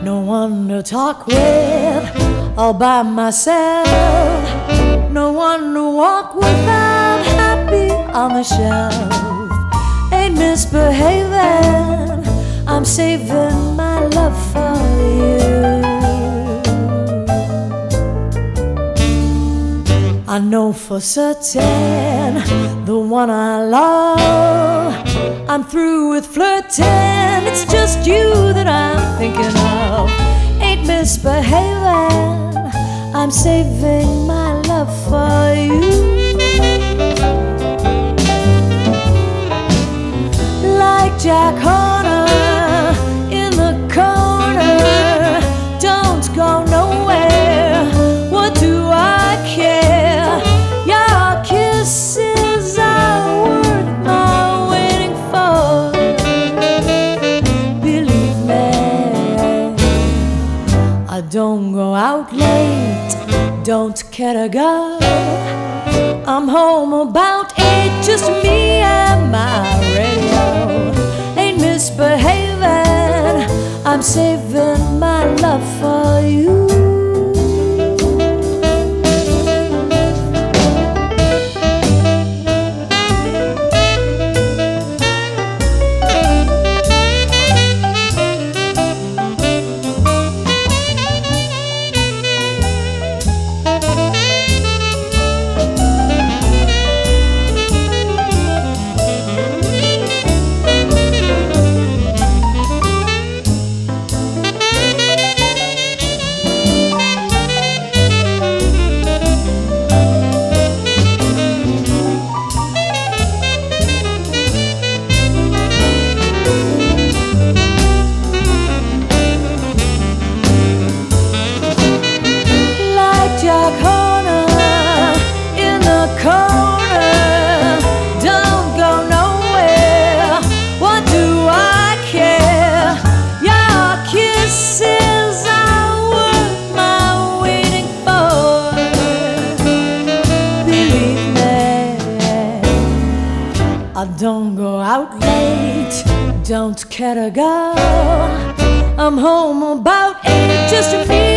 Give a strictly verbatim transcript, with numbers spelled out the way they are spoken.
No one to talk with, all by myself. No one to walk with, I'm happy on the shelf. Ain't misbehaving, I'm saving my love for you. I know for certain the one I love. I'm through with flirting, it's just you that I'm thinking of. Ain't misbehaving, I'm saving my love for you. Like Jack Horner in the corner, don't go nowhere. What do I care? Your kisses are worth my waiting for. Believe me, I don't go out late, don't care to go. I'm home about eight, just me and my radio. Ain't misbehaving, I'm saving my love for you. Jack Horner in the corner, don't go nowhere. What do I care? Your kisses are worth my waiting for. Believe me, I don't go out late, don't care to go. I'm home about eight, just me